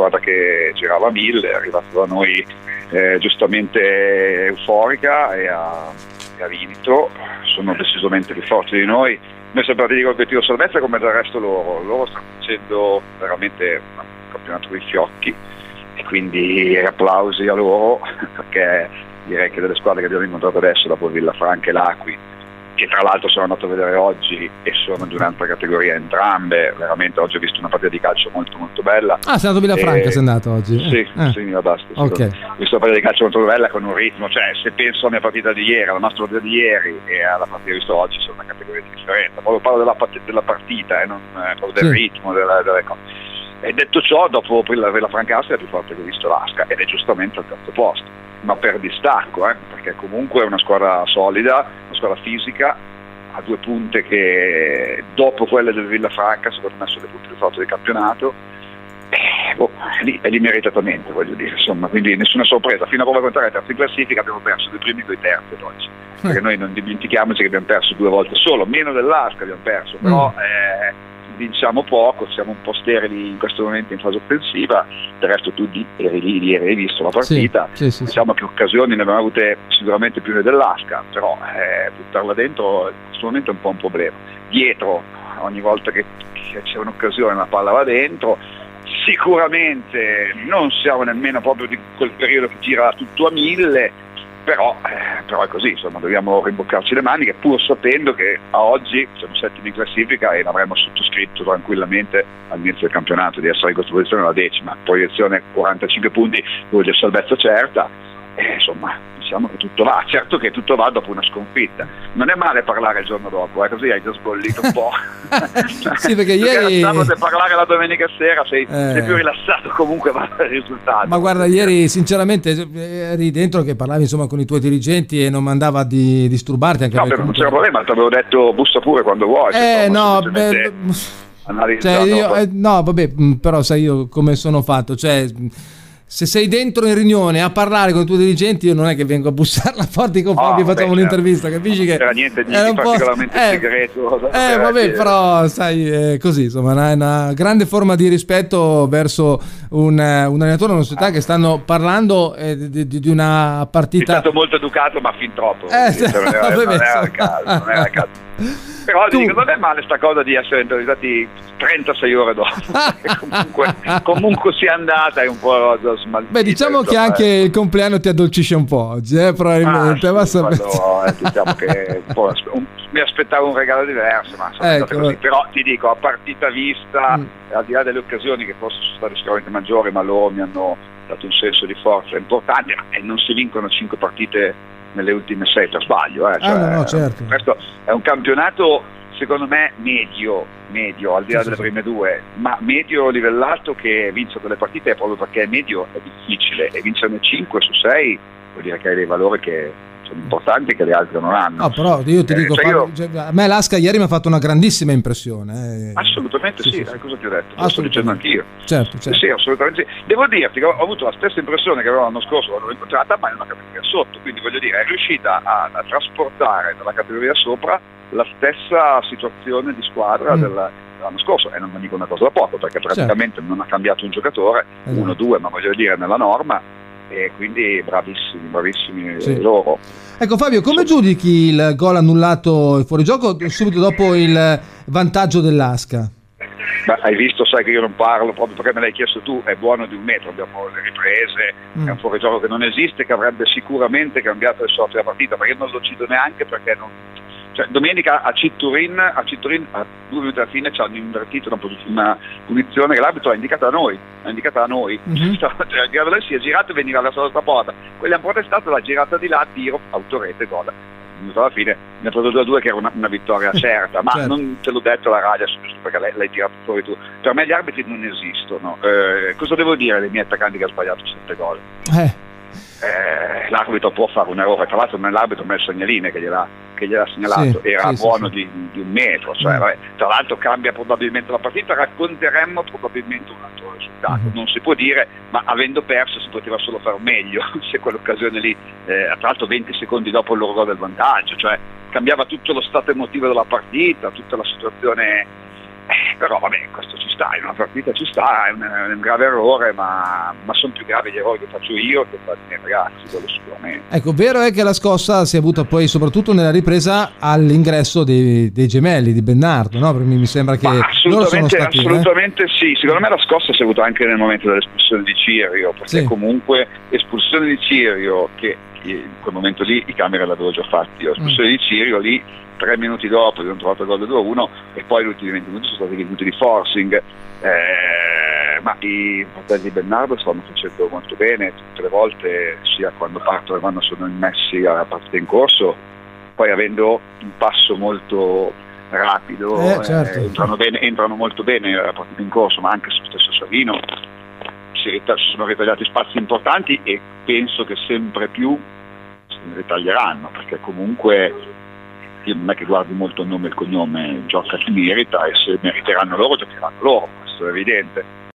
squadra che girava a 1000, è arrivata da noi giustamente euforica e ha vinto, sono decisamente più forti di noi. Noi siamo partiti con l'obiettivo salvezza come del resto loro stanno facendo veramente un campionato con i fiocchi e quindi applausi a loro, perché direi che delle squadre che abbiamo incontrato adesso dopo Villafranca e l'Acqui, che tra l'altro sono andato a vedere oggi e sono di un'altra categoria entrambe, veramente oggi ho visto una partita di calcio molto molto bella. Ah, sei andato a Villafranca, sei andato oggi? Sì, basta. Okay. Ho visto una partita di calcio molto bella con un ritmo, cioè se penso alla mia partita di ieri, alla nostra partita di ieri e alla partita che ho visto oggi, sono una categoria di differenza. Proprio parlo della partita e non proprio del ritmo, delle cose. E detto ciò, dopo la Villafranca è la più forte che ho visto l'Asca ed è giustamente al terzo posto, ma per distacco, perché comunque è una squadra solida, una squadra fisica, ha 2 punte che dopo quelle del Villafranca secondo me sono le punte più forti del campionato, è lì meritatamente, voglio dire, insomma, quindi nessuna sorpresa. Fino a prova contraria, terza in classifica, abbiamo perso i primi con i terzi ad oggi, perché noi non dimentichiamoci che abbiamo perso 2 volte solo, meno dell'Asca abbiamo perso, però vinciamo poco, siamo un po' sterili in questo momento in fase offensiva. Del resto tu eri lì ieri, hai visto la partita, sì. Diciamo che occasioni ne abbiamo avute sicuramente più dell'Asca, però buttarla dentro in questo momento è un po' un problema. Dietro, ogni volta che c'è un'occasione la palla va dentro. Sicuramente non siamo nemmeno proprio di quel periodo che gira tutto a 1000, però è così, insomma, dobbiamo rimboccarci le maniche, pur sapendo che a oggi siamo settimi in classifica e l'avremmo sottoscritto tranquillamente all'inizio del campionato di essere in questa posizione la 10ª, proiezione 45 punti, vuol dire salvezza certa, insomma, diciamo che tutto va, certo che tutto va dopo una sconfitta. Non è male parlare il giorno dopo, così hai già sbollito un po'. Sì, perché ieri sabato parlare la domenica sera sei più rilassato, comunque va il risultato. Ma guarda, ieri sinceramente eri dentro che parlavi insomma con i tuoi dirigenti e non mandava di disturbarti anche. No, però non c'era problema, ti avevo detto bussa pure quando vuoi. Però sai io come sono fatto, cioè se sei dentro in riunione a parlare con i tuoi dirigenti, io non è che vengo a bussare la porta e con Fabio facciamo un'intervista, capisci che non c'era niente di particolarmente segreto. Però sai, così insomma è una grande forma di rispetto verso un allenatore e una società che stanno parlando di una partita. È stato molto educato ma fin troppo, non era il caso. Però ti dico, non è male sta cosa di essere intervistati 36 ore dopo, comunque sia andata, è un po' smaltita. Beh, diciamo che anche il compleanno ti addolcisce un po' oggi, probabilmente. Diciamo che mi aspettavo un regalo diverso, ma così. Però ti dico, a partita vista, al di là delle occasioni che forse sono state sicuramente maggiori, ma loro mi hanno dato un senso di forza importante, e non si vincono 5 partite nelle ultime 6 per sbaglio, no, certo. Questo è un campionato secondo me medio, al di là delle prime 2, ma medio livellato, che vincere delle partite proprio perché è medio è difficile, e vincerne 5 su 6 vuol dire che hai dei valori che sono importanti che le altre non hanno. No, però io ti dico, a me l'Asca ieri mi ha fatto una grandissima impressione. Assolutamente sì. Cosa ti ho detto? Lo sto dicendo anch'io. Certo. Sì, assolutamente sì. Devo dirti che ho avuto la stessa impressione che avevo l'anno scorso quando l'ho incontrata, ma in una categoria sotto, quindi voglio dire, è riuscita a trasportare dalla categoria sopra la stessa situazione di squadra dell'anno scorso, e non mi dico una cosa da poco, perché praticamente non ha cambiato un giocatore, 1 o 2, ma voglio dire nella norma, e quindi bravissimi loro. Ecco Fabio, come giudichi il gol annullato fuori gioco subito dopo il vantaggio dell'Asca? Hai visto, sai che io non parlo proprio perché me l'hai chiesto tu, è buono di 1 metro, abbiamo le riprese, è un fuorigioco che non esiste, che avrebbe sicuramente cambiato le sorti della partita, ma io non lo cito neanche perché domenica a Citturin a 2 minuti alla fine ci hanno invertito una punizione che l'arbitro ha indicata a noi, si è girato e veniva verso l'altra porta, quelli hanno protestato, l'ha girata di là, tiro, autorete, gol. Alla fine ne ha preso 2-2 che era una vittoria certa, ma non te l'ho detto alla radio perché l'hai tirato fuori tu. Per me gli arbitri non esistono. Cosa devo dire dei miei attaccanti che hanno sbagliato 7 gol? L'arbitro può fare un errore, tra l'altro l'arbitro ha messo il segnaline che gliel'ha segnalato, era buono di 1 metro, tra l'altro cambia probabilmente la partita, racconteremmo probabilmente un altro risultato, non si può dire, ma avendo perso si poteva solo far meglio se quell'occasione lì, tra l'altro 20 secondi dopo il loro gol del vantaggio, cioè cambiava tutto lo stato emotivo della partita, tutta la situazione. Però vabbè, questo ci sta, in una partita ci sta, è un grave errore, ma sono più gravi gli errori che faccio io che fanno i miei ragazzi, quello sicuramente. Ecco, vero è che la scossa si è avuta poi soprattutto nella ripresa all'ingresso dei gemelli di Bernardo, no? Perché mi sembra che loro sono stati, assolutamente sì, secondo me la scossa si è avuta anche nel momento dell'espulsione di Cirio, perché comunque espulsione di Cirio, che in quel momento lì i camera l'avevo già fatti, espulsione di Cirio lì 3 minuti dopo abbiamo trovato il gol 2-1 e poi gli ultimi 20 minuti sono stati minuti di forcing, ma i fratelli di Bernardo stanno facendo molto bene tutte le volte, sia quando partono che quando sono immessi alla partita in corso, poi avendo un passo molto rapido, certo. entrano molto bene alla partita in corso, ma anche sullo stesso Savino si sono ritagliati spazi importanti e penso che sempre più se ne ritaglieranno, perché comunque io non è che guardi molto il nome e il cognome, gioca chi merita e se meriteranno loro giocheranno loro, questo è evidente.